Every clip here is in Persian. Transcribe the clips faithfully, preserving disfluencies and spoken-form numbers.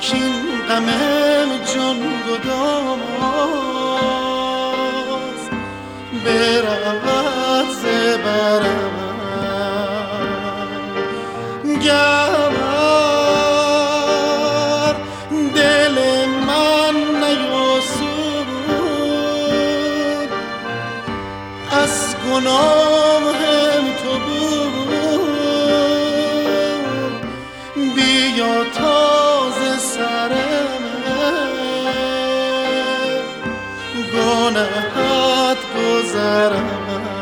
کین غمم جان گداز برود زبرم گر دل من نیاسود از گناهم تو بود بیا تازه سرم گناهت گذرم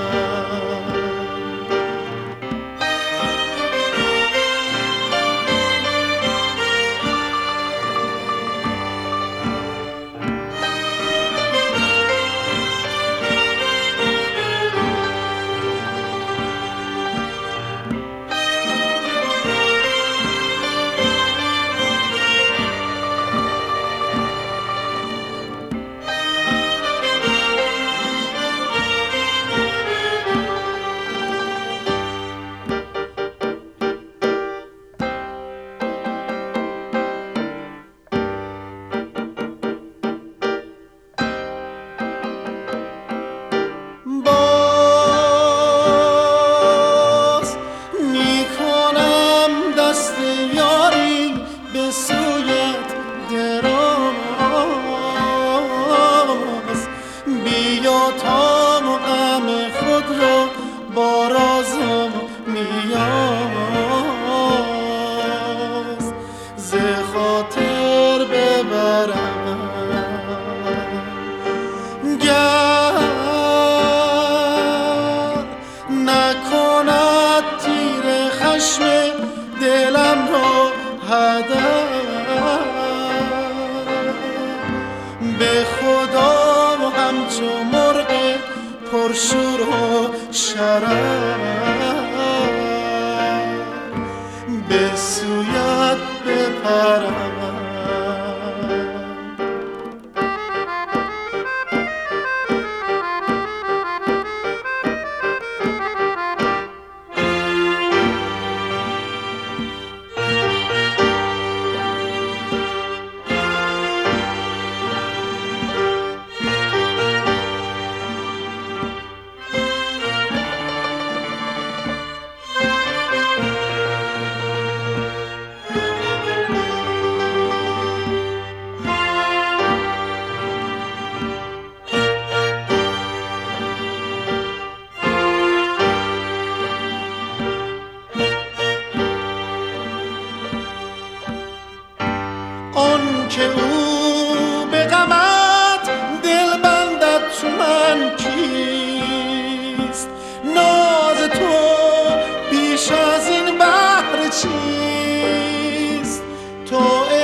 بیا تا غم خود را با رازم نیاز ز خاطر ببرم گر نکند تیر خشم دلم را هدر به خدا همچو مرغ پرشور و شرر به سویت بپرم که او به غمت دل بندد چو من کیست ناز تو بیش از این بحر چیست تو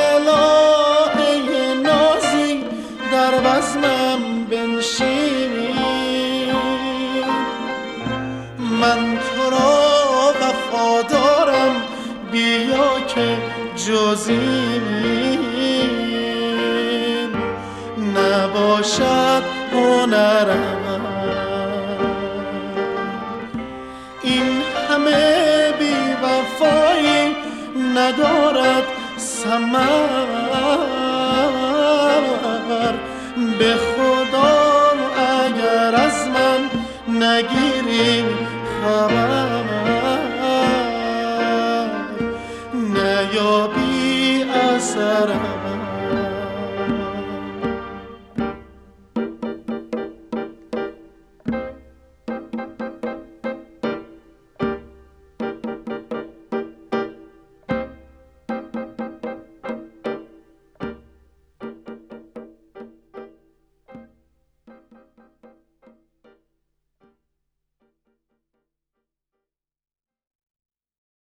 الهه نازی در بزمم بنشینی من تو را وفادارم بیا که جزی نباشد هنرم این همه بی وفایی ندارد ثمر به خدا اگر از من نگیری خبر نیابی اثرم